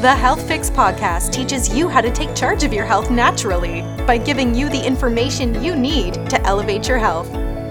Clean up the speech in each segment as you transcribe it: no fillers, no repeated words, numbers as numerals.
The Health Fix podcast teaches you how to take charge of your health naturally by giving you the information you need to elevate your health.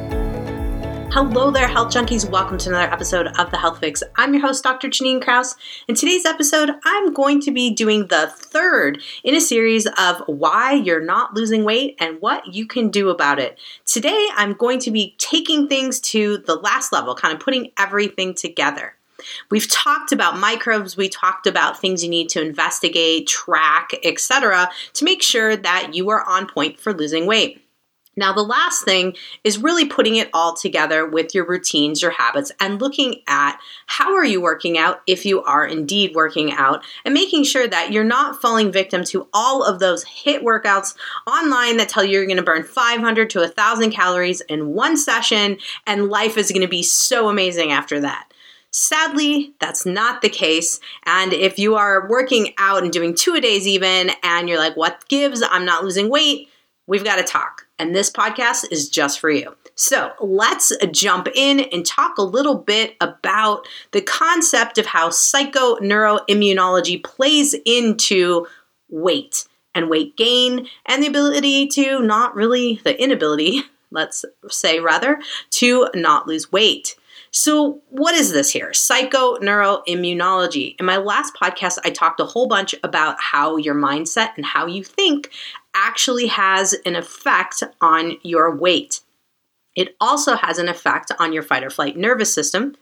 Hello there, health junkies. Welcome to another episode of The Health Fix. I'm your host, Dr. Janine Krause. In today's episode, I'm going to be doing the third in a series of why you're not losing weight and what you can do about it. Today, I'm going to be taking things to the last level, kind of putting everything together. We've talked about microbes, we talked about things you need to investigate, track, etc., to make sure that you are on point for losing weight. Now, the last thing is really putting it all together with your routines, your habits, and looking at how are you working out if you are indeed working out, and making sure that you're not falling victim to all of those HIIT workouts online that tell you you're going to burn 500 to 1,000 calories in one session, and life is going to be so amazing after that. Sadly, that's not the case. And if you are working out and doing 2-a-days even, and you're like, what gives? I'm not losing weight. We've got to talk. And this podcast is just for you. So let's jump in and talk a little bit about the concept of how psychoneuroimmunology plays into weight and weight gain and the ability to the inability, let's say rather, to not lose weight. So what is this here? Psychoneuroimmunology. In my last podcast, I talked a whole bunch about how your mindset and how you think actually has an effect on your weight. It also has an effect on your fight or flight nervous system,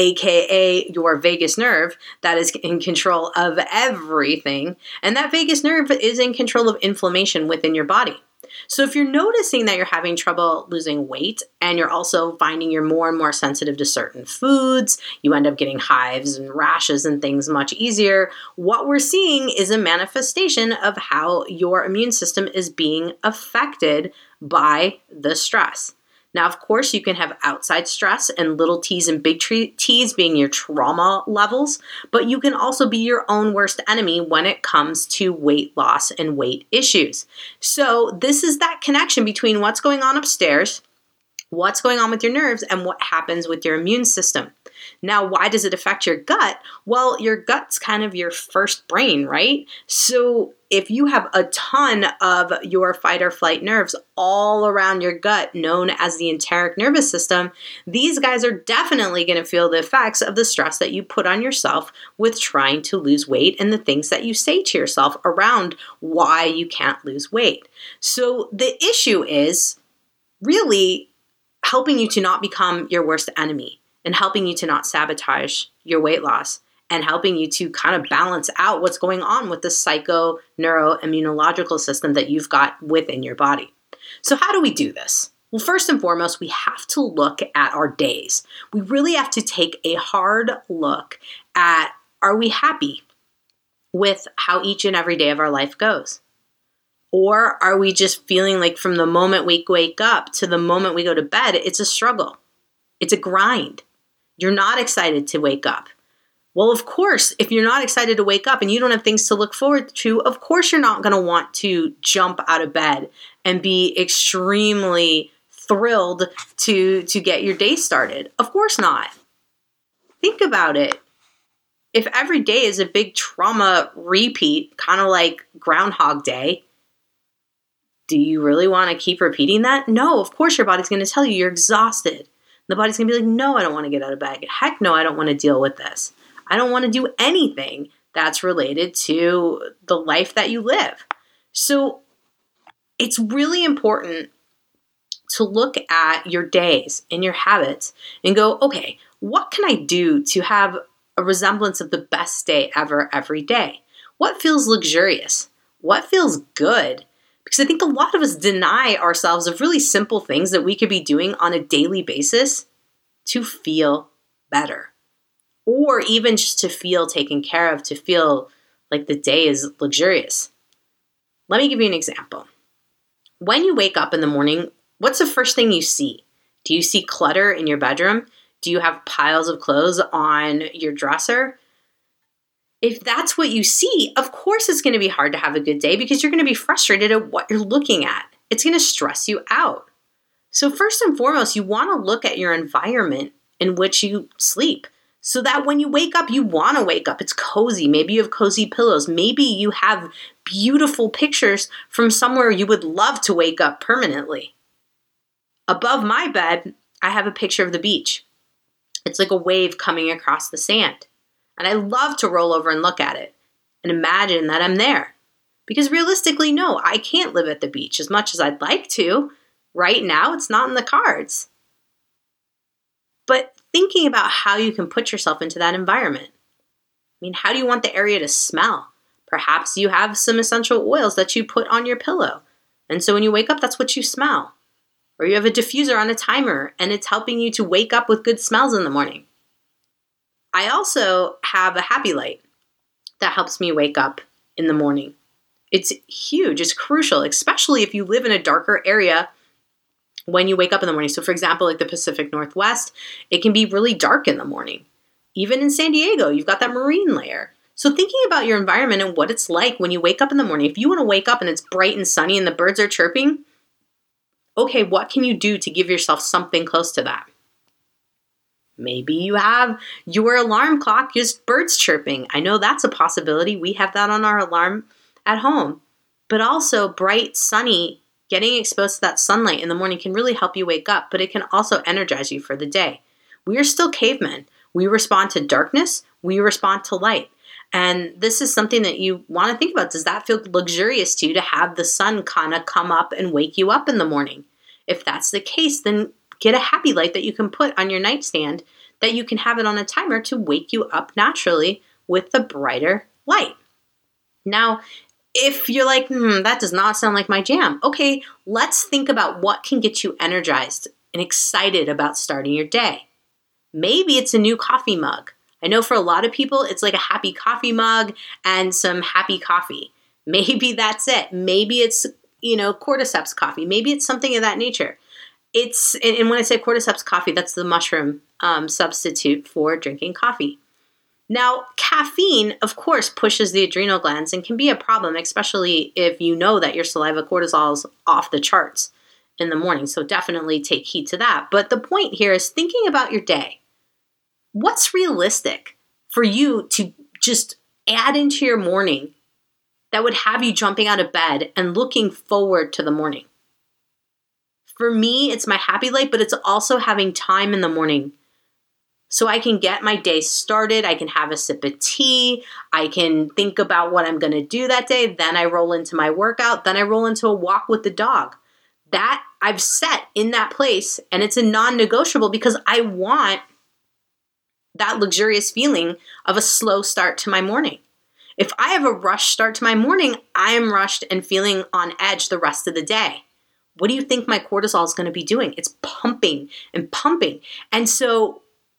aka your vagus nerve, that is in control of everything. And that vagus nerve is in control of inflammation within your body. So if you're noticing that you're having trouble losing weight and you're also finding you're more and more sensitive to certain foods, you end up getting hives and rashes and things much easier, what we're seeing is a manifestation of how your immune system is being affected by the stress. Now, of course, you can have outside stress and little t's and big T's being your trauma levels, but you can also be your own worst enemy when it comes to weight loss and weight issues. So this is that connection between what's going on upstairs, what's going on with your nerves, and what happens with your immune system. Now, why does it affect your gut? Well, your gut's kind of your first brain, right? So if you have a ton of your fight or flight nerves all around your gut, known as the enteric nervous system, these guys are definitely going to feel the effects of the stress that you put on yourself with trying to lose weight and the things that you say to yourself around why you can't lose weight. So the issue is really helping you to not become your worst enemy and helping you to not sabotage your weight loss and helping you to kind of balance out what's going on with the psychoneuroimmunological system that you've got within your body. So how do we do this? Well, first and foremost, we have to look at our days. We really have to take a hard look at, are we happy with how each and every day of our life goes? Or are we just feeling like from the moment we wake up to the moment we go to bed, it's a struggle. It's a grind. You're not excited to wake up. Well, of course, if you're not excited to wake up and you don't have things to look forward to, of course you're not going to want to jump out of bed and be extremely thrilled to get your day started. Of course not. Think about it. If every day is a big trauma repeat, kind of like Groundhog Day, do you really want to keep repeating that? No, of course your body's going to tell you you're exhausted. The body's going to be like, no, I don't want to get out of bed. Heck no, I don't want to deal with this. I don't want to do anything that's related to the life that you live. So it's really important to look at your days and your habits and go, okay, what can I do to have a resemblance of the best day ever every day? What feels luxurious? What feels good? Because I think a lot of us deny ourselves of really simple things that we could be doing on a daily basis to feel better. Or even just to feel taken care of, to feel like the day is luxurious. Let me give you an example. When you wake up in the morning, what's the first thing you see? Do you see clutter in your bedroom? Do you have piles of clothes on your dresser? If that's what you see, of course it's going to be hard to have a good day because you're going to be frustrated at what you're looking at. It's going to stress you out. So first and foremost, you want to look at your environment in which you sleep. so that when you wake up, you want to wake up. It's cozy. Maybe you have cozy pillows. Maybe you have beautiful pictures from somewhere you would love to wake up permanently. Above my bed, I have a picture of the beach. It's like a wave coming across the sand. And I love to roll over and look at it and imagine that I'm there. Because realistically, no, I can't live at the beach as much as I'd like to. Right now, it's not in the cards. But thinking about how you can put yourself into that environment. I mean, how do you want the area to smell? Perhaps you have some essential oils that you put on your pillow. And so when you wake up, that's what you smell. Or you have a diffuser on a timer and it's helping you to wake up with good smells in the morning. I also have a happy light that helps me wake up in the morning. It's huge. It's crucial, especially if you live in a darker area when you wake up in the morning. So for example, like the Pacific Northwest, it can be really dark in the morning. Even in San Diego, you've got that marine layer. So thinking about your environment and what it's like when you wake up in the morning, if you want to wake up and it's bright and sunny and the birds are chirping, okay, what can you do to give yourself something close to that? Maybe you have your alarm clock, just birds chirping. I know that's a possibility. We have that on our alarm at home. But also bright, sunny, getting exposed to that sunlight in the morning can really help you wake up, but it can also energize you for the day. We are still cavemen. We respond to darkness. We respond to light. And this is something that you want to think about. Does that feel luxurious to you to have the sun kind of come up and wake you up in the morning? If that's the case, then get a happy light that you can put on your nightstand that you can have it on a timer to wake you up naturally with the brighter light. Now, if you're like, that does not sound like my jam. Okay, let's think about what can get you energized and excited about starting your day. Maybe it's a new coffee mug. I know for a lot of people, it's like a happy coffee mug and some happy coffee. Maybe that's it. Maybe it's, cordyceps coffee. Maybe it's something of that nature. And when I say cordyceps coffee, that's the mushroom substitute for drinking coffee. Now, caffeine, of course, pushes the adrenal glands and can be a problem, especially if you know that your saliva cortisol is off the charts in the morning. So definitely take heed to that. But the point here is thinking about your day. What's realistic for you to just add into your morning that would have you jumping out of bed and looking forward to the morning? For me, it's my happy light, but it's also having time in the morning so I can get my day started. I can have a sip of tea. I can think about what I'm going to do that day. Then I roll into my workout. Then I roll into a walk with the dog. That I've set in that place, and it's a non-negotiable because I want that luxurious feeling of a slow start to my morning. If I have a rush start to my morning, I am rushed and feeling on edge the rest of the day. What do you think my cortisol is going to be doing? It's pumping and pumping. And so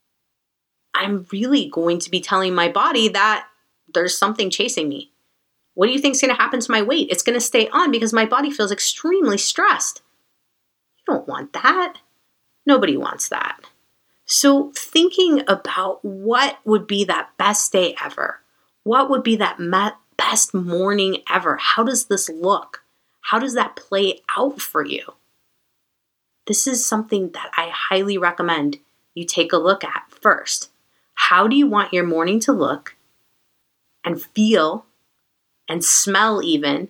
I'm really going to be telling my body that there's something chasing me. What do you think is going to happen to my weight? It's going to stay on because my body feels extremely stressed. You don't want that. Nobody wants that. So thinking about what would be that best day ever, what would be that best morning ever, how does this look? How does that play out for you? This is something that I highly recommend you take a look at first. How do you want your morning to look and feel and smell even?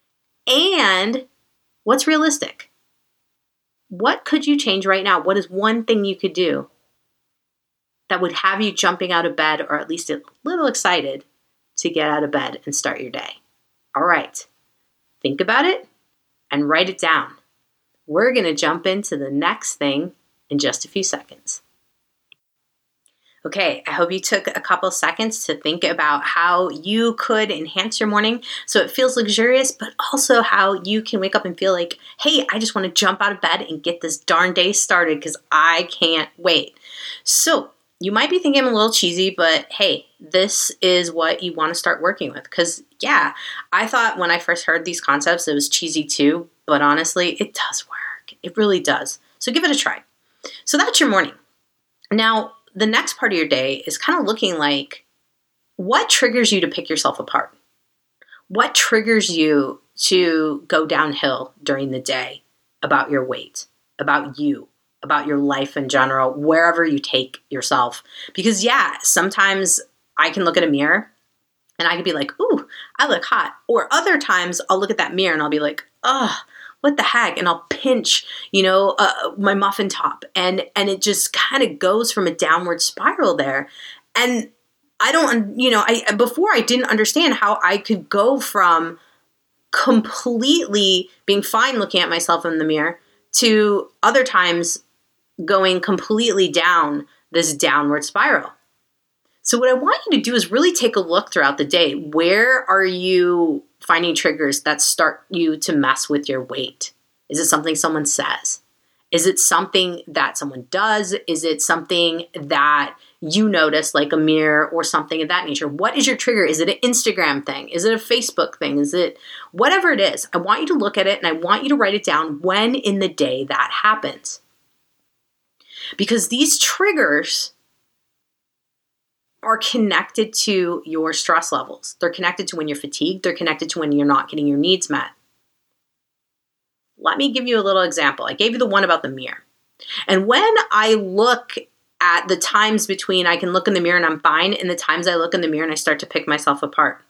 And what's realistic? What could you change right now? What is one thing you could do that would have you jumping out of bed or at least a little excited to get out of bed and start your day? All right. Think about it and write it down. We're going to jump into the next thing in just a few seconds. Okay, I hope you took a couple seconds to think about how you could enhance your morning so it feels luxurious, but also how you can wake up and feel like, hey, I just want to jump out of bed and get this darn day started because I can't wait. So you might be thinking I'm a little cheesy, but hey, this is what you want to start working with. Because yeah, I thought when I first heard these concepts, it was cheesy too, but honestly, it does work. It really does. So give it a try. So that's your morning. Now, the next part of your day is kind of looking like what triggers you to pick yourself apart? What triggers you to go downhill during the day about your weight, about you, about your life in general, wherever you take yourself. Because sometimes I can look at a mirror and I could be like, ooh, I look hot. Or other times I'll look at that mirror and I'll be like, ugh, what the heck? And I'll pinch, my muffin top. And it just kind of goes from a downward spiral there. And before I didn't understand how I could go from completely being fine looking at myself in the mirror to other times going completely down this downward spiral. So what I want you to do is really take a look throughout the day. Where are you finding triggers that start you to mess with your weight? Is it something someone says? Is it something that someone does? Is it something that you notice, like a mirror or something of that nature? What is your trigger? Is it an Instagram thing? Is it a Facebook thing? Is it whatever it is? I want you to look at it and I want you to write it down when in the day that happens. Because these triggers are connected to your stress levels. They're connected to when you're fatigued. They're connected to when you're not getting your needs met. Let me give you a little example. I gave you the one about the mirror. And when I look at the times between I can look in the mirror and I'm fine and the times I look in the mirror and I start to pick myself apart,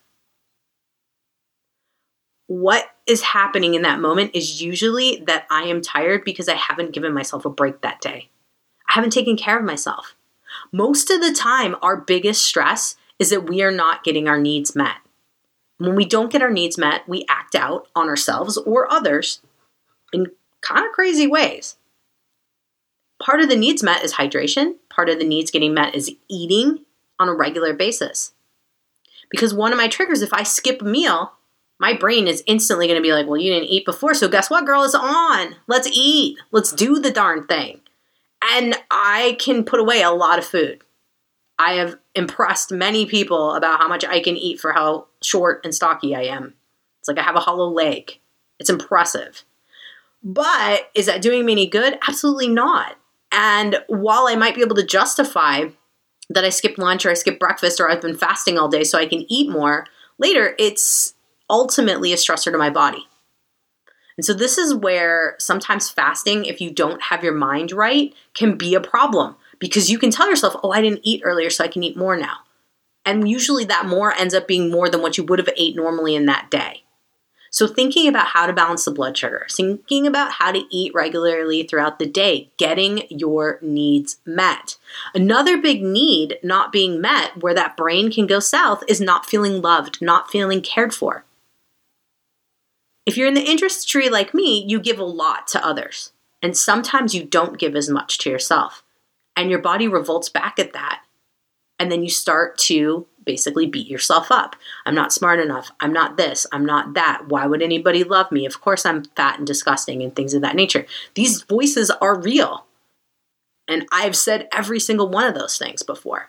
what is happening in that moment is usually that I am tired because I haven't given myself a break that day. I haven't taken care of myself. Most of the time, our biggest stress is that we are not getting our needs met. When we don't get our needs met, we act out on ourselves or others in kind of crazy ways. Part of the needs met is hydration. Part of the needs getting met is eating on a regular basis. Because one of my triggers, if I skip a meal, my brain is instantly going to be like, well, you didn't eat before, so guess what, girl, it's on. Let's eat. Let's do the darn thing. And I can put away a lot of food. I have impressed many people about how much I can eat for how short and stocky I am. It's like I have a hollow leg. It's impressive. But is that doing me any good? Absolutely not. And while I might be able to justify that I skipped lunch or I skipped breakfast or I've been fasting all day so I can eat more, later it's ultimately a stressor to my body. And so this is where sometimes fasting, if you don't have your mind right, can be a problem because you can tell yourself, oh, I didn't eat earlier, so I can eat more now. And usually that more ends up being more than what you would have ate normally in that day. So thinking about how to balance the blood sugar, thinking about how to eat regularly throughout the day, getting your needs met. Another big need not being met where that brain can go south is not feeling loved, not feeling cared for. If you're in the industry like me, you give a lot to others. And sometimes you don't give as much to yourself. And your body revolts back at that. And then you start to basically beat yourself up. I'm not smart enough. I'm not this. I'm not that. Why would anybody love me? Of course I'm fat and disgusting and things of that nature. These voices are real. And I've said every single one of those things before.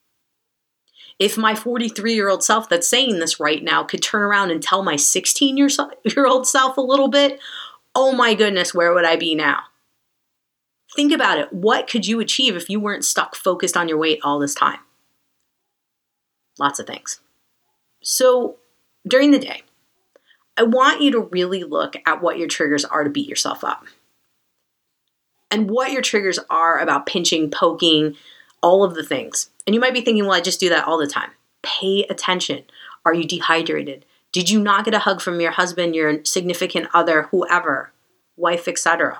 If my 43-year-old self that's saying this right now could turn around and tell my 16-year-old self a little bit, oh my goodness, where would I be now? Think about it. What could you achieve if you weren't stuck focused on your weight all this time? Lots of things. So during the day, I want you to really look at what your triggers are to beat yourself up. And what your triggers are about pinching, poking, all of the things. And you might be thinking, well, I just do that all the time. Pay attention. Are you dehydrated? Did you not get a hug from your husband, your significant other, whoever, wife, etc.?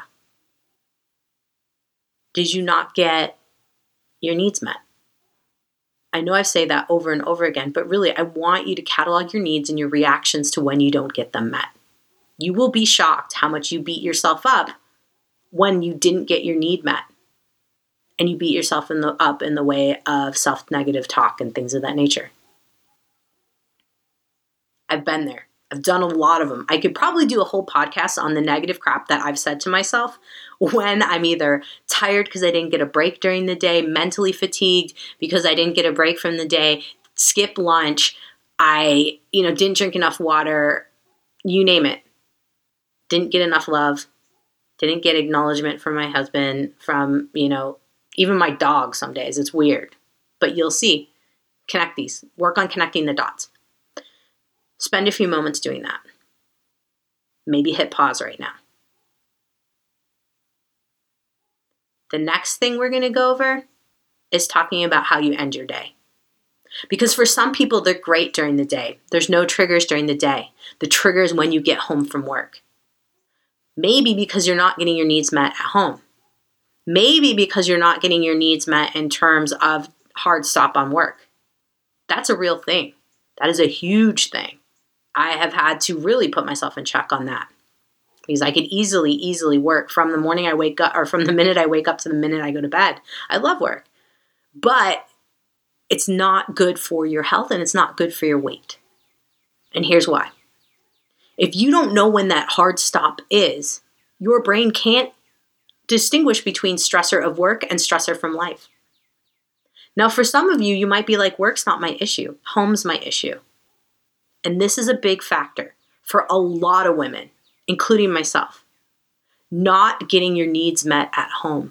Did you not get your needs met? I know I say that over and over again, but really I want you to catalog your needs and your reactions to when you don't get them met. You will be shocked how much you beat yourself up when you didn't get your need met. And you beat yourself up in the way of self-negative talk and things of that nature. I've been there. I've done a lot of them. I could probably do a whole podcast on the negative crap that I've said to myself when I'm either tired because I didn't get a break during the day, mentally fatigued because I didn't get a break from the day, skipped lunch, I didn't drink enough water, you name it. Didn't get enough love, didn't get acknowledgement from my husband, from, even my dog some days. It's weird. But you'll see. Connect these. Work on connecting the dots. Spend a few moments doing that. Maybe hit pause right now. The next thing we're going to go over is talking about how you end your day. Because for some people, they're great during the day. There's no triggers during the day. The trigger is when you get home from work. Maybe because you're not getting your needs met at home. Maybe because you're not getting your needs met in terms of hard stop on work. That's a real thing. That is a huge thing. I have had to really put myself in check on that. Because I could easily work from the morning I wake up, or from the minute I wake up to the minute I go to bed. I love work. But it's not good for your health and it's not good for your weight. And here's why. If you don't know when that hard stop is, your brain can't distinguish between stressor of work and stressor from life. Now, for some of you, you might be like, work's not my issue. Home's my issue. And this is a big factor for a lot of women, including myself. Not getting your needs met at home.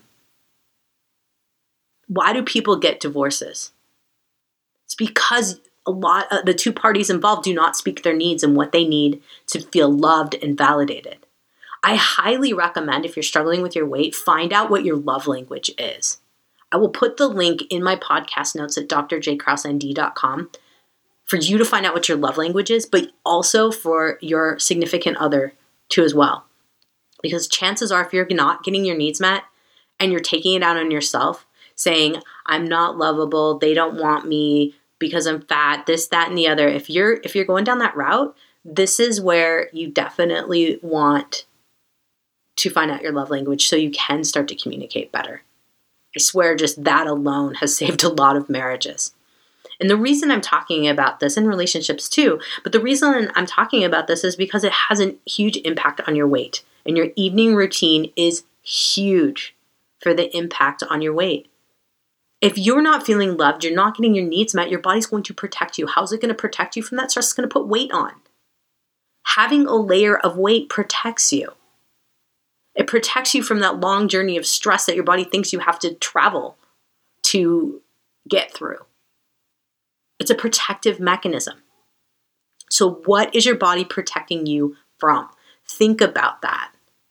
Why do people get divorces? It's because a lot of the two parties involved do not speak their needs and what they need to feel loved and validated. I highly recommend, if you're struggling with your weight, find out what your love language is. I will put the link in my podcast notes at drjkrausend.com for you to find out what your love language is, but also for your significant other too as well. Because chances are, if you're not getting your needs met and you're taking it out on yourself, saying, I'm not lovable, they don't want me because I'm fat, this, that, and the other. If you're going down that route, this is where you definitely want to find out your love language so you can start to communicate better. I swear just that alone has saved a lot of marriages. And the reason I'm talking about this, in relationships too, but the reason I'm talking about this is because it has a huge impact on your weight. And your evening routine is huge for the impact on your weight. If you're not feeling loved, you're not getting your needs met, your body's going to protect you. How's it going to protect you from that stress? It's going to put weight on. Having a layer of weight protects you. It protects you from that long journey of stress that your body thinks you have to travel to get through. It's a protective mechanism. So what is your body protecting you from? Think about that.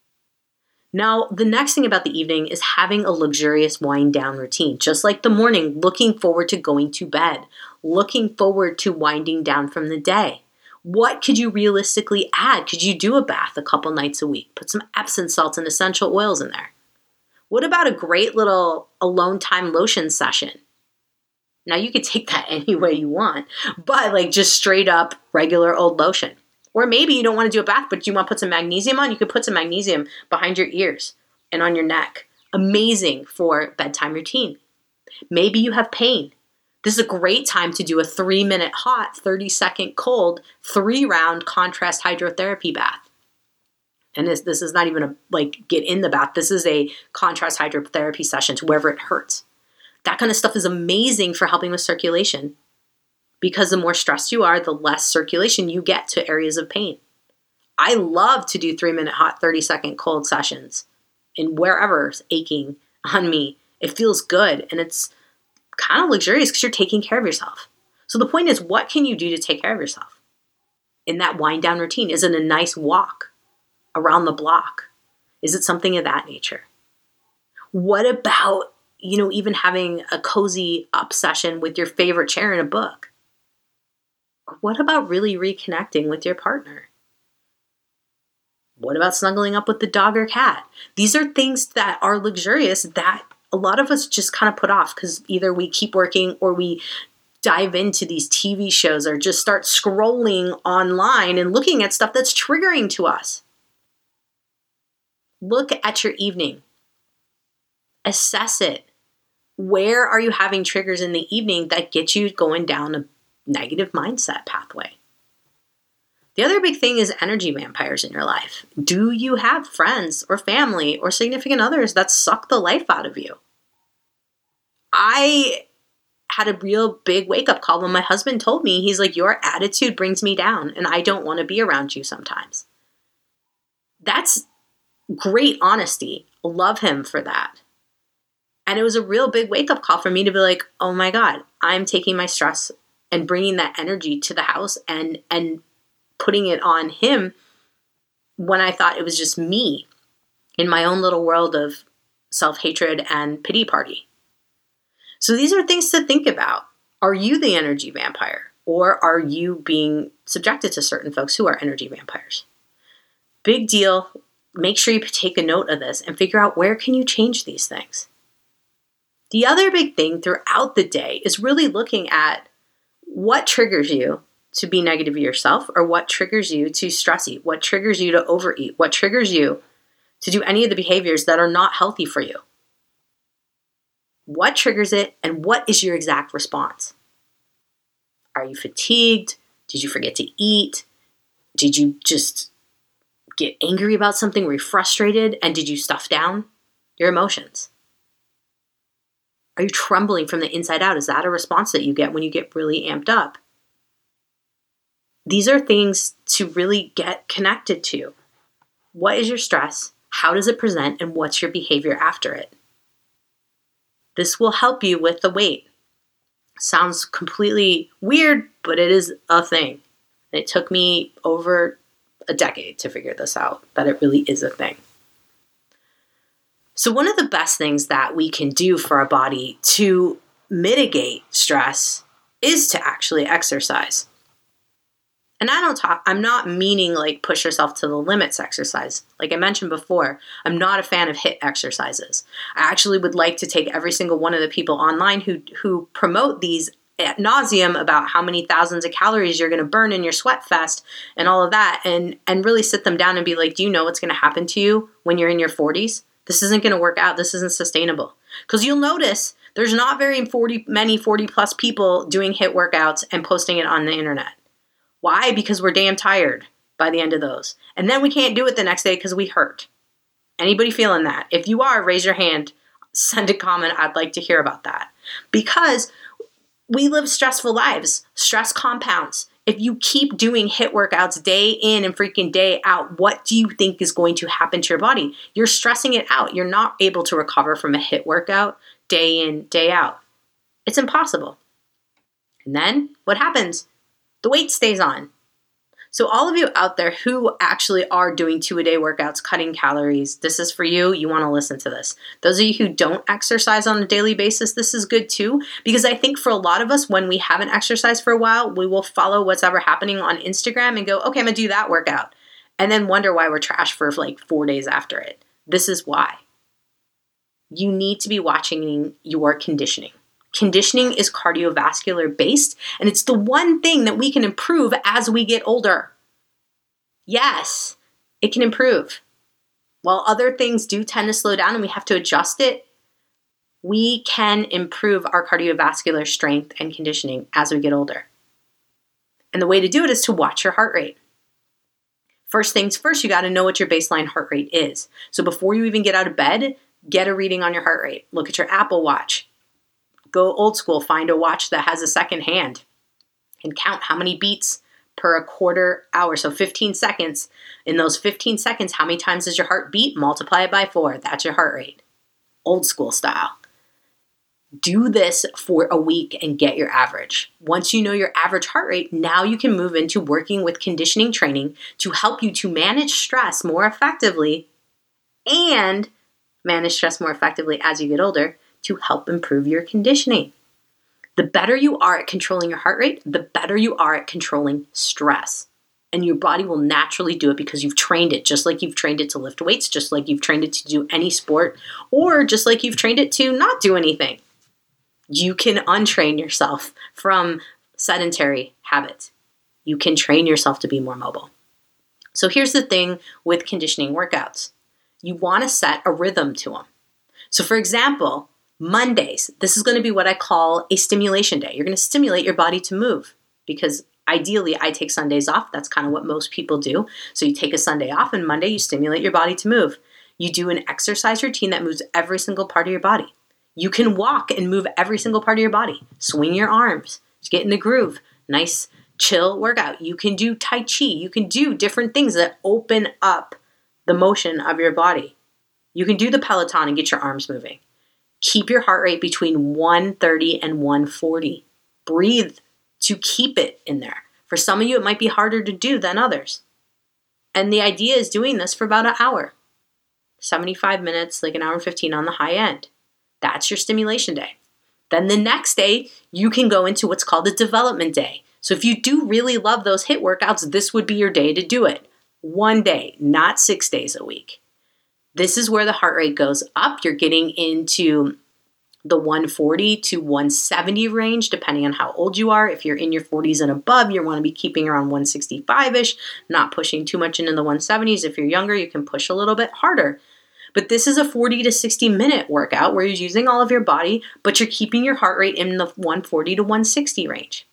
Now, the next thing about the evening is having a luxurious wind down routine. Just like the morning, looking forward to going to bed, looking forward to winding down from the day. What could you realistically add? Could you do a bath a couple nights a week? Put some Epsom salts and essential oils in there. What about a great little alone time lotion session? Now, you could take that any way you want, but like just straight up regular old lotion. Or maybe you don't want to do a bath, but you want to put some magnesium on. You could put some magnesium behind your ears and on your neck. Amazing for bedtime routine. Maybe you have pain. This is a great time to do a 3-minute hot, 30-second cold, 3-round contrast hydrotherapy bath. And this is not even a get in the bath. This is a contrast hydrotherapy session to wherever it hurts. That kind of stuff is amazing for helping with circulation. Because the more stressed you are, the less circulation you get to areas of pain. I love to do 3-minute hot, 30-second cold sessions in wherever's aching on me. It feels good and it's kind of luxurious because you're taking care of yourself. So the point is, what can you do to take care of yourself in that wind down routine? Is it a nice walk around the block? Is it something of that nature? What about, even having a cozy up session with your favorite chair and a book? Or what about really reconnecting with your partner? What about snuggling up with the dog or cat? These are things that are luxurious that a lot of us just kind of put off because either we keep working or we dive into these TV shows or just start scrolling online and looking at stuff that's triggering to us. Look at your evening. Assess it. Where are you having triggers in the evening that get you going down a negative mindset pathway? The other big thing is energy vampires in your life. Do you have friends or family or significant others that suck the life out of you? I had a real big wake-up call when my husband told me, he's like, your attitude brings me down and I don't want to be around you sometimes. That's great honesty. Love him for that. And it was a real big wake-up call for me to be like, oh my God, I'm taking my stress and bringing that energy to the house and putting it on him when I thought it was just me in my own little world of self-hatred and pity party. So these are things to think about. Are you the energy vampire? Or are you being subjected to certain folks who are energy vampires? Big deal. Make sure you take a note of this and figure out where can you change these things. The other big thing throughout the day is really looking at what triggers you to be negative of yourself, or what triggers you to stress eat, what triggers you to overeat, what triggers you to do any of the behaviors that are not healthy for you. What triggers it, and what is your exact response? Are you fatigued? Did you forget to eat? Did you just get angry about something? Were you frustrated? And did you stuff down your emotions? Are you trembling from the inside out? Is that a response that you get when you get really amped up? These are things to really get connected to. What is your stress? How does it present? And what's your behavior after it? This will help you with the weight. Sounds completely weird, but it is a thing. It took me over a decade to figure this out, that it really is a thing. So one of the best things that we can do for our body to mitigate stress is to actually exercise. And I'm not meaning like push yourself to the limits exercise. Like I mentioned before, I'm not a fan of HIIT exercises. I actually would like to take every single one of the people online who promote these ad nauseum about how many thousands of calories you're going to burn in your sweat fest and all of that, and really sit them down and be like, do you know what's going to happen to you when you're in your 40s? This isn't going to work out. This isn't sustainable. Because you'll notice there's not many 40 plus people doing HIIT workouts and posting it on the internet. Why? Because we're damn tired by the end of those. And then we can't do it the next day because we hurt. Anybody feeling that? If you are, raise your hand, send a comment. I'd like to hear about that. Because we live stressful lives. Stress compounds. If you keep doing HIIT workouts day in and freaking day out, what do you think is going to happen to your body? You're stressing it out. You're not able to recover from a HIIT workout day in, day out. It's impossible. And then what happens? The weight stays on. So all of you out there who actually are doing 2-a-day workouts, cutting calories, this is for you. You want to listen to this. Those of you who don't exercise on a daily basis, this is good too. Because I think for a lot of us, when we haven't exercised for a while, we will follow what's ever happening on Instagram and go, okay, I'm going to do that workout. And then wonder why we're trash for like 4 days after it. This is why. You need to be watching your conditioning. Conditioning is cardiovascular based, and it's the one thing that we can improve as we get older. Yes, it can improve. While other things do tend to slow down and we have to adjust it, we can improve our cardiovascular strength and conditioning as we get older. And the way to do it is to watch your heart rate. First things first, you got to know what your baseline heart rate is. So before you even get out of bed, get a reading on your heart rate. Look at your Apple Watch. Go old school, find a watch that has a second hand and count how many beats per a quarter hour. So 15 seconds. In those 15 seconds, how many times does your heart beat? Multiply it by 4. That's your heart rate. Old school style. Do this for a week and get your average. Once you know your average heart rate, now you can move into working with conditioning training to help you to manage stress more effectively and manage stress more effectively as you get older, to help improve your conditioning. The better you are at controlling your heart rate, the better you are at controlling stress. And your body will naturally do it because you've trained it, just like you've trained it to lift weights, just like you've trained it to do any sport, or just like you've trained it to not do anything. You can untrain yourself from sedentary habits. You can train yourself to be more mobile. So here's the thing with conditioning workouts. You want to set a rhythm to them. So for example, Mondays, this is going to be what I call a stimulation day. You're going to stimulate your body to move because ideally I take Sundays off. That's kind of what most people do. So you take a Sunday off and Monday you stimulate your body to move. You do an exercise routine that moves every single part of your body. You can walk and move every single part of your body. Swing your arms. Just get in the groove. Nice, chill workout. You can do Tai Chi. You can do different things that open up the motion of your body. You can do the Peloton and get your arms moving. Keep your heart rate between 130 and 140. Breathe to keep it in there. For some of you, it might be harder to do than others. And the idea is doing this for about an hour. 75 minutes, like an hour and 15 on the high end. That's your stimulation day. Then the next day, you can go into what's called a development day. So if you do really love those HIIT workouts, this would be your day to do it. One day, not 6 days a week. This is where the heart rate goes up. You're getting into the 140 to 170 range, depending on how old you are. If you're in your 40s and above, you want to be keeping around 165-ish, not pushing too much into the 170s. If you're younger, you can push a little bit harder. But this is a 40 to 60 minute workout where you're using all of your body, but you're keeping your heart rate in the 140 to 160 range.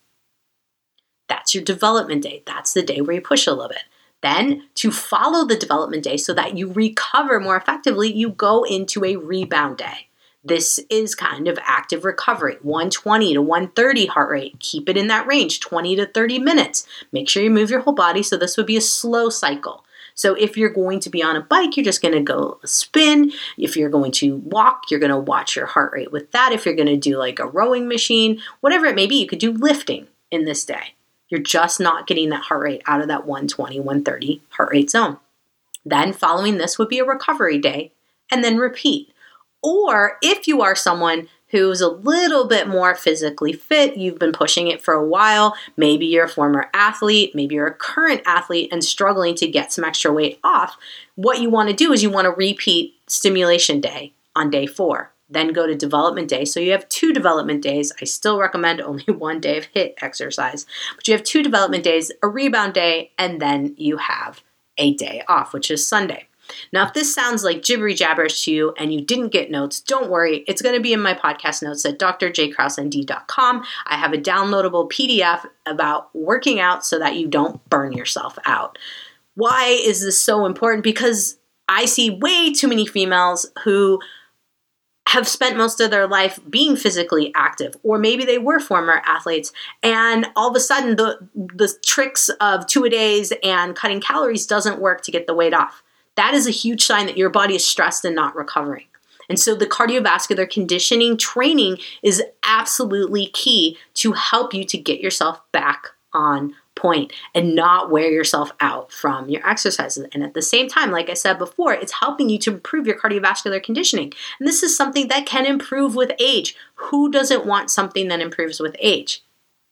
That's your development day. That's the day where you push a little bit. Then, to follow the development day so that you recover more effectively, you go into a rebound day. This is kind of active recovery, 120 to 130 heart rate. Keep it in that range, 20 to 30 minutes. Make sure you move your whole body, so this would be a slow cycle. So if you're going to be on a bike, you're just going to go spin. If you're going to walk, you're going to watch your heart rate with that. If you're going to do like a rowing machine, whatever it may be, you could do lifting in this day. You're just not getting that heart rate out of that 120, 130 heart rate zone. Then following this would be a recovery day, and then repeat. Or if you are someone who's a little bit more physically fit, you've been pushing it for a while, maybe you're a former athlete, maybe you're a current athlete and struggling to get some extra weight off, what you want to do is you want to repeat stimulation day on day 4. Then go to development day. So you have 2 development days. I still recommend only 1 day of HIIT exercise, but you have 2 development days, a rebound day, and then you have a day off, which is Sunday. Now, if this sounds like jibbery jabberish to you and you didn't get notes, don't worry. It's going to be in my podcast notes at drjkrausend.com. I have a downloadable PDF about working out so that you don't burn yourself out. Why is this so important? Because I see way too many females who have spent most of their life being physically active, or maybe they were former athletes, and all of a sudden the tricks of 2-a-days and cutting calories doesn't work to get the weight off. That is a huge sign that your body is stressed and not recovering. And so the cardiovascular conditioning training is absolutely key to help you to get yourself back on point and not wear yourself out from your exercises. And at the same time, like I said before, it's helping you to improve your cardiovascular conditioning. And this is something that can improve with age. Who doesn't want something that improves with age?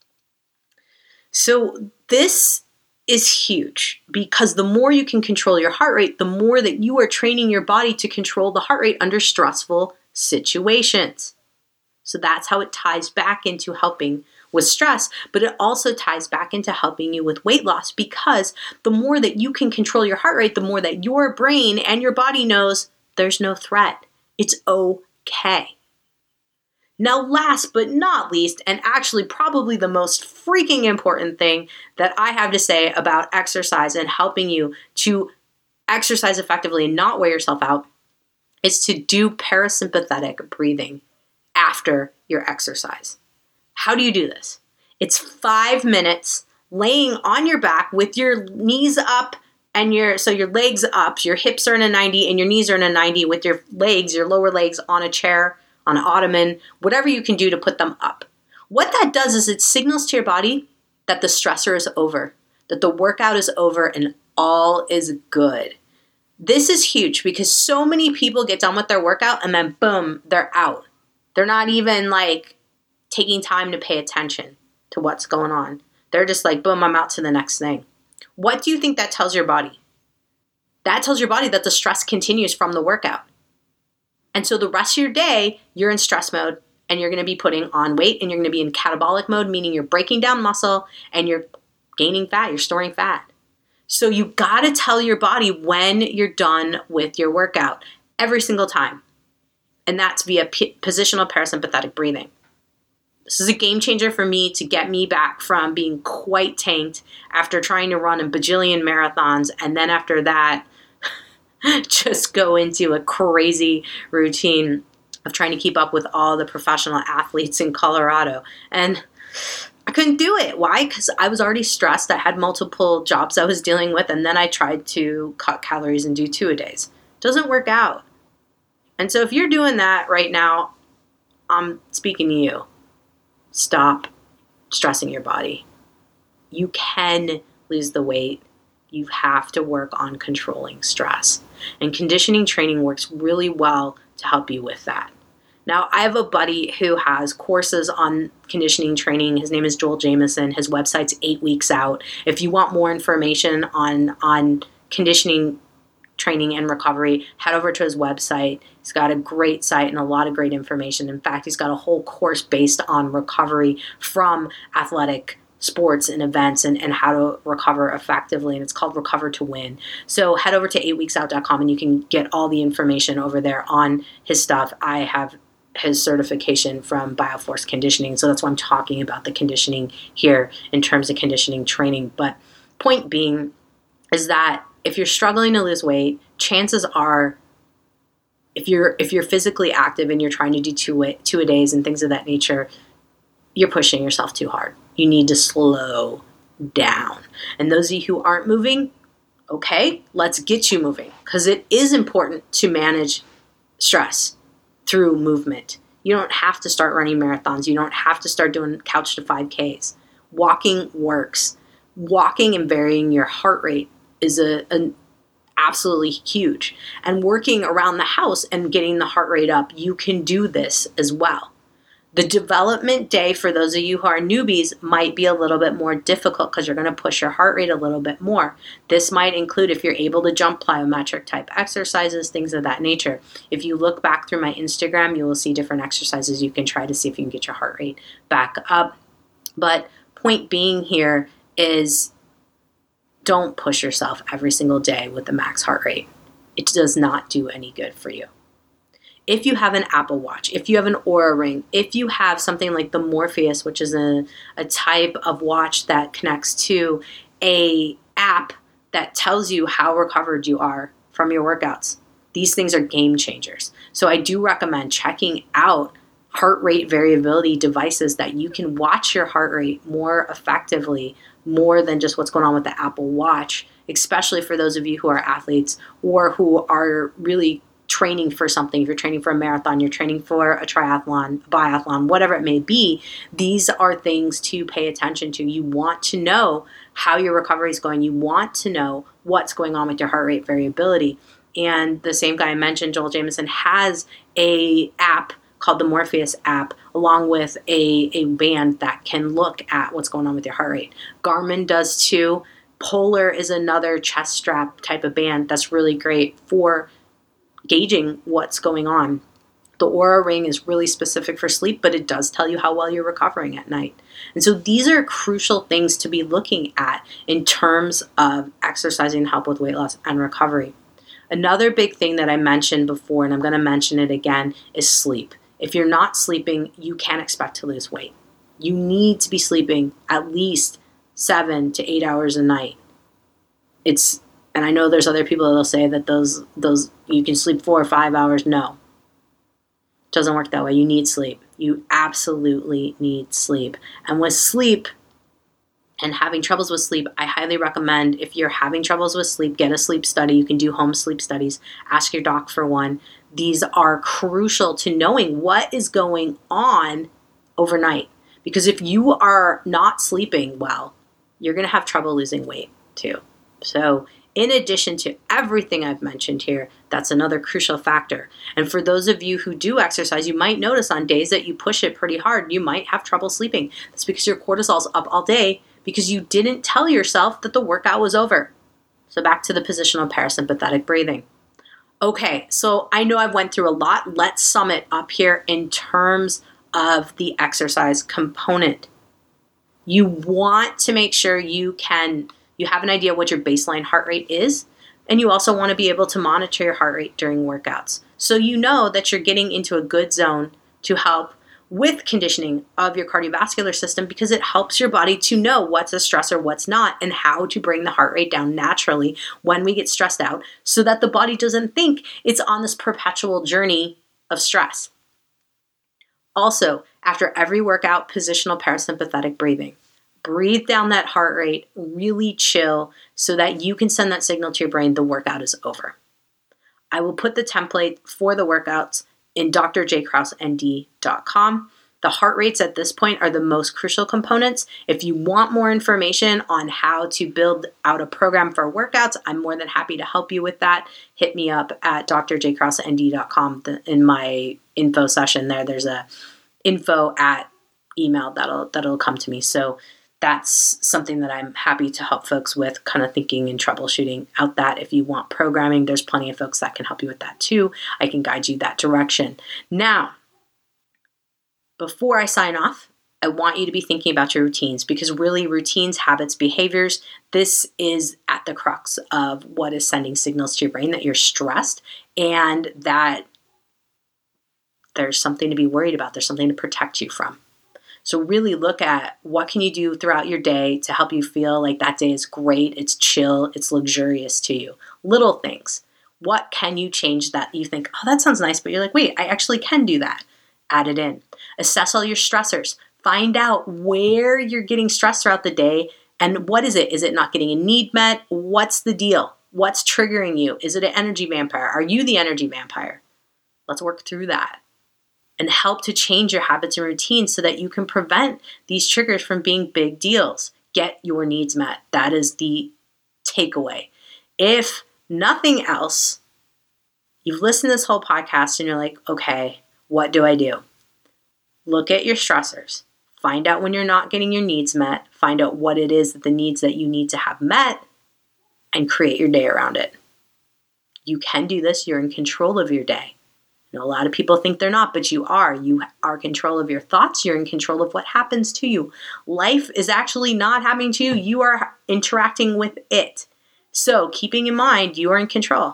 So this is huge, because the more you can control your heart rate, the more that you are training your body to control the heart rate under stressful situations. So that's how it ties back into helping with stress, but it also ties back into helping you with weight loss, because the more that you can control your heart rate, the more that your brain and your body knows there's no threat. It's okay. Now, last but not least, and actually probably the most freaking important thing that I have to say about exercise and helping you to exercise effectively and not wear yourself out is to do parasympathetic breathing after your exercise. How do you do this? It's 5 minutes laying on your back with your knees up and your legs up, your hips are in a 90 and your knees are in a 90 with your legs, your lower legs on a chair, on an ottoman, whatever you can do to put them up. What that does is it signals to your body that the stressor is over, that the workout is over and all is good. This is huge because so many people get done with their workout and then boom, they're out. They're not even like taking time to pay attention to what's going on. They're just like, boom, I'm out to the next thing. What do you think that tells your body? That tells your body that the stress continues from the workout. And so the rest of your day, you're in stress mode and you're going to be putting on weight and you're going to be in catabolic mode, meaning you're breaking down muscle and you're gaining fat, you're storing fat. So you got to tell your body when you're done with your workout every single time. And that's via positional parasympathetic breathing. This is a game changer for me to get me back from being quite tanked after trying to run a bajillion marathons. And then after that, just go into a crazy routine of trying to keep up with all the professional athletes in Colorado. And I couldn't do it. Why? Because I was already stressed. I had multiple jobs I was dealing with. And then I tried to cut calories and do 2-a-days. Doesn't work out. And so if you're doing that right now, I'm speaking to you. Stop stressing your body. You can lose the weight. You have to work on controlling stress. And conditioning training works really well to help you with that. Now, I have a buddy who has courses on conditioning training. His name is Joel Jamieson. His website's 8 Weeks Out. If you want more information on conditioning training and recovery, head over to his website. He's got a great site and a lot of great information. In fact, he's got a whole course based on recovery from athletic sports and events and how to recover effectively, and it's called Recover to Win. So head over to 8weeksout.com and you can get all the information over there on his stuff. I have his certification from BioForce Conditioning, so that's why I'm talking about the conditioning here in terms of conditioning training. But point being is that if you're struggling to lose weight, chances are if you're physically active and you're trying to do two-a-days and things of that nature, you're pushing yourself too hard. You need to slow down. And those of you who aren't moving, okay, let's get you moving, because it is important to manage stress through movement. You don't have to start running marathons. You don't have to start doing couch to 5Ks. Walking works. Walking and varying your heart rate is an absolutely huge. And working around the house and getting the heart rate up, you can do this as well. The development day for those of you who are newbies might be a little bit more difficult because you're going to push your heart rate a little bit more. This might include if you're able to jump plyometric type exercises, things of that nature. If you look back through my Instagram, you will see different exercises you can try to see if you can get your heart rate back up. But point being here is don't push yourself every single day with the max heart rate. It does not do any good for you. If you have an Apple Watch, if you have an Oura Ring, if you have something like the Morpheus, which is a type of watch that connects to a app that tells you how recovered you are from your workouts, these things are game changers. So I do recommend checking out heart rate variability devices that you can watch your heart rate more effectively, more than just what's going on with the Apple Watch, especially for those of you who are athletes or who are really training for something. If you're training for a marathon, you're training for a triathlon, a biathlon, whatever it may be, these are things to pay attention to. You want to know how your recovery is going. You want to know what's going on with your heart rate variability. And the same guy I mentioned, Joel Jamieson, has a app called the Morpheus app, along with a band that can look at what's going on with your heart rate. Garmin does too. Polar is another chest strap type of band that's really great for gauging what's going on. The Oura Ring is really specific for sleep, but it does tell you how well you're recovering at night. And so these are crucial things to be looking at in terms of exercising to help with weight loss and recovery. Another big thing that I mentioned before, and I'm going to mention it again, is sleep. If you're not sleeping, you can't expect to lose weight. You need to be sleeping at least 7 to 8 hours a night. And I know there's other people that'll say that those you can sleep 4 or 5 hours. No. It doesn't work that way. You need sleep. You absolutely need sleep. And with sleep and having troubles with sleep, I highly recommend, if you're having troubles with sleep, get a sleep study. You can do home sleep studies. Ask your doc for one. These are crucial to knowing what is going on overnight. Because if you are not sleeping well, you're going to have trouble losing weight too. So in addition to everything I've mentioned here, that's another crucial factor. And for those of you who do exercise, you might notice on days that you push it pretty hard, you might have trouble sleeping. That's because your cortisol's up all day because you didn't tell yourself that the workout was over. So back to the positional parasympathetic breathing. Okay, so I know I've went through a lot. Let's sum it up here in terms of the exercise component. You want to make sure you have an idea what your baseline heart rate is, and you also want to be able to monitor your heart rate during workouts. So you know that you're getting into a good zone to help with conditioning of your cardiovascular system, because it helps your body to know what's a stressor, what's not, and how to bring the heart rate down naturally when we get stressed out so that the body doesn't think it's on this perpetual journey of stress. Also, after every workout, positional parasympathetic breathing. Breathe down that heart rate, really chill so that you can send that signal to your brain the workout is over. I will put the template for the workouts in drjkrausend.com. The heart rates at this point are the most crucial components. If you want more information on how to build out a program for workouts, I'm more than happy to help you with that. Hit me up at drjkraussend.com. In my info session there's a info at email that'll come to me. So that's something that I'm happy to help folks with, kind of thinking and troubleshooting out that. If you want programming, there's plenty of folks that can help you with that too. I can guide you that direction. Now, before I sign off, I want you to be thinking about your routines, because really routines, habits, behaviors, this is at the crux of what is sending signals to your brain that you're stressed and that there's something to be worried about. There's something to protect you from. So really look at what can you do throughout your day to help you feel like that day is great, it's chill, it's luxurious to you. Little things. What can you change that you think, oh, that sounds nice, but you're like, wait, I actually can do that. Add it in. Assess all your stressors. Find out where you're getting stressed throughout the day and what is it? Is it not getting a need met? What's the deal? What's triggering you? Is it an energy vampire? Are you the energy vampire? Let's work through that and help to change your habits and routines so that you can prevent these triggers from being big deals. Get your needs met. That is the takeaway. If nothing else, you've listened to this whole podcast and you're like, okay, what do I do? Look at your stressors. Find out when you're not getting your needs met. Find out what it is that the needs that you need to have met and create your day around it. You can do this. You're in control of your day. I know a lot of people think they're not, but you are. You are in control of your thoughts. You're in control of what happens to you. Life is actually not happening to you. You are interacting with it. So keeping in mind, you are in control.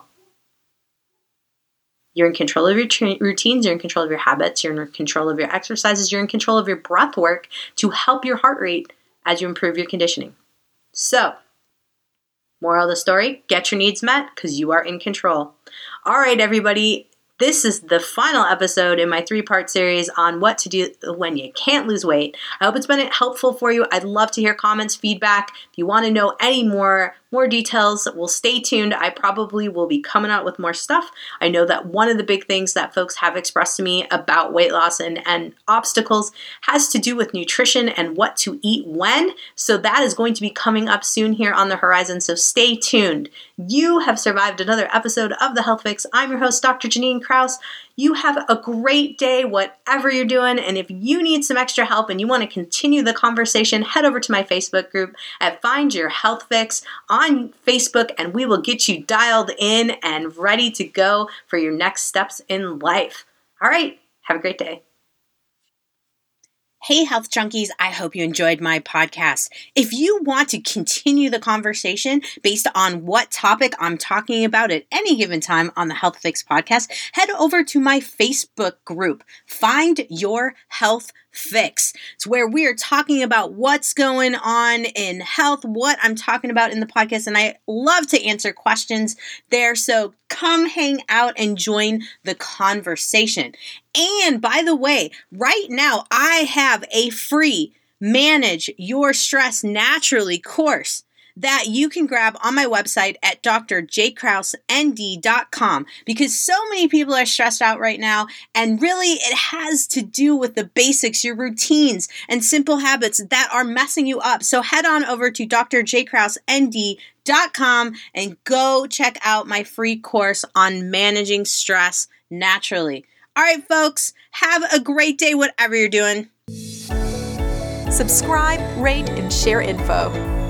You're in control of your routines. You're in control of your habits. You're in control of your exercises. You're in control of your breath work to help your heart rate as you improve your conditioning. So, moral of the story, get your needs met because you are in control. All right, everybody. This is the final episode in my 3-part series on what to do when you can't lose weight. I hope it's been helpful for you. I'd love to hear comments, feedback. If you want to know any more details, well, stay tuned. I probably will be coming out with more stuff. I know that one of the big things that folks have expressed to me about weight loss and obstacles has to do with nutrition and what to eat when. So that is going to be coming up soon here on the horizon. So stay tuned. You have survived another episode of The Health Fix. I'm your host, Dr. Janine Krause. You have a great day, whatever you're doing. And if you need some extra help and you want to continue the conversation, head over to my Facebook group at Find Your Health Fix on Facebook, and we will get you dialed in and ready to go for your next steps in life. All right. Have a great day. Hey, health junkies, I hope you enjoyed my podcast. If you want to continue the conversation based on what topic I'm talking about at any given time on the Health Fix podcast, head over to my Facebook group, Find Your Health Fix. It's where we are talking about what's going on in health, what I'm talking about in the podcast, and I love to answer questions there. So come hang out and join the conversation. And by the way, right now I have a free Manage Your Stress Naturally course that you can grab on my website at drjkraussend.com, because so many people are stressed out right now, and really it has to do with the basics, your routines and simple habits that are messing you up. So head on over to drjkraussend.com and go check out my free course on managing stress naturally. All right, folks, have a great day, whatever you're doing. Subscribe, rate, and share info.